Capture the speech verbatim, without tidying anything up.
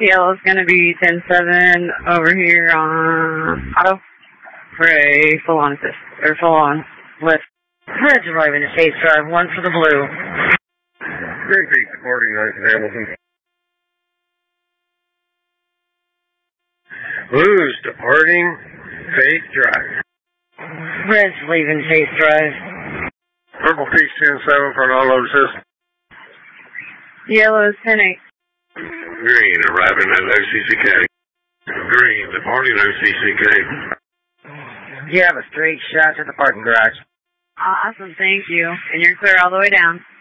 Yellow's going to be ten seven over here on auto for a full-on assist, or full-on lift. Red's arriving at Chase Drive, one for the blue. Green Peak departing ninth and Hamilton. Blues departing Chase Drive. Red's leaving Chase Drive. Purple Peaks ten seven for an auto assist. Yellow's ten eight. Green arriving at O C C K. Green departing O C C K. You have a straight shot to the parking garage. Awesome, thank you. And you're clear all the way down.